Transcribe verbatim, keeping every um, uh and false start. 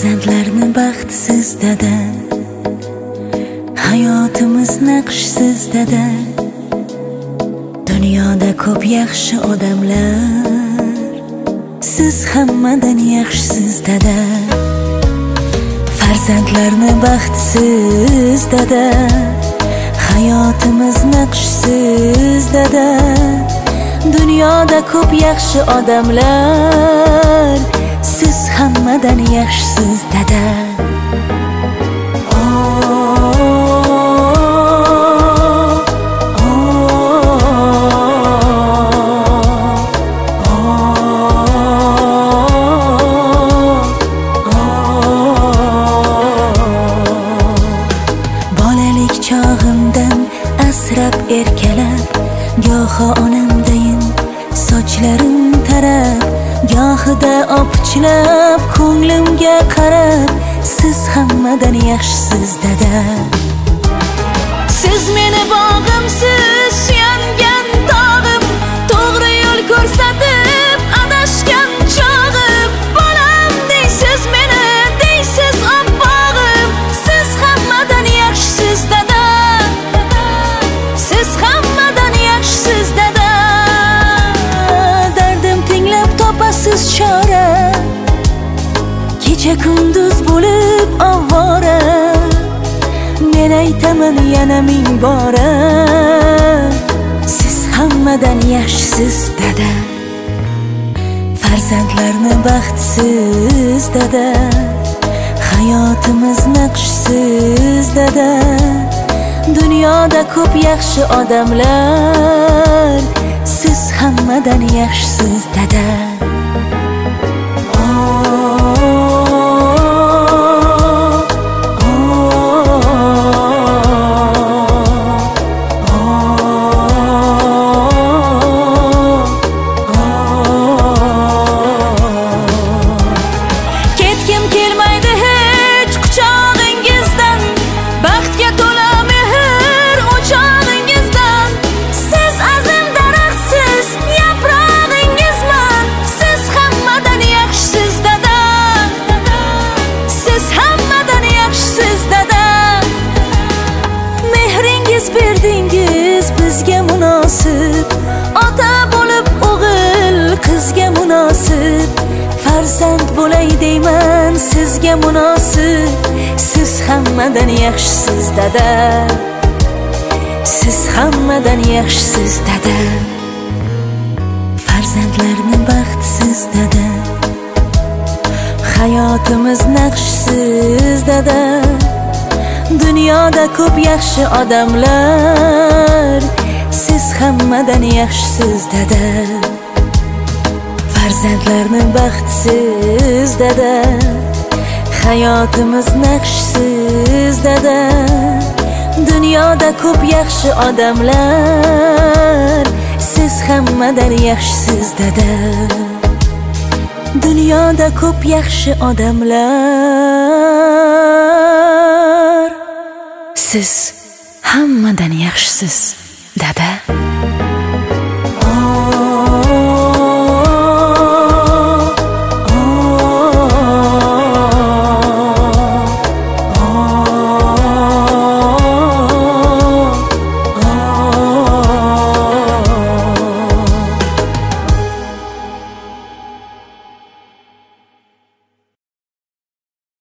Farzandlarni baxtsiz dada, hayotimiz naqshsiz dada. Dunyoda ko'p yaxshi odamlar, siz hammadan yaxshisiz dada. Farzandlarni baxtsiz dada, hayotimiz naqshsiz dada. Dunyoda ko'p yaxshi odamlar, siz hammadan yaxshisiz dada. Bolalik chog'imdan asrab erkalab, goho onamdayin sochlarim tarab, gohida opichlab ko'nglimga qarab, siz hammadan yaxshisiz dada. Siz meni bog'imsiz, suyangan tog'im, to'g'ri yo'l ko'rsatib adashgan chog'im. Bolam deysiz meni, deysiz oppog'im, siz hammadan yaxshisiz dada. Siz hammadan yaxshisiz dada. Dardim tinglab topasiz chora, kecha kunduz bo'lib ovora. Men aytaman yana ming bora, siz hammadan yaxshisiz dada. Farzandlarni baxtsiz dada, hayotimiz naqshsiz dada. Dunyoda ko'p yaxshi odamlar, siz hammadan yaxshisiz dada. Ketgim kelmaydi hech quchog'ingizdan, baxtga to'la mehr o'chog'ingizdan. Siz azim daraxtsiz, yaprog'ingizman, siz hammadan yaxshisiz dada. Siz hammadan yaxshisiz dada. Mehringiz berdingiz bizga munosib, ota bo'lib o'g'il qizga munosib. Farzand bo'lay deyman sizga munosib, siz hammadan yaxshisiz dada. Siz hammadan yaxshisiz dada. Farzandlarni baxtsiz dada, hayotimiz naqshsiz dada. Dunyoda ko'p yaxshi odamlar, siz hammadan yaxshisiz dada. Farzandlarni baxtsiz dada, hayotimiz naqshsiz dada. Dunyoda ko'p yaxshi odamlar, siz hammadan yaxshisiz dada. Dunyoda ko'p yaxshi odamlar, siz hammadan yaxshisiz dada.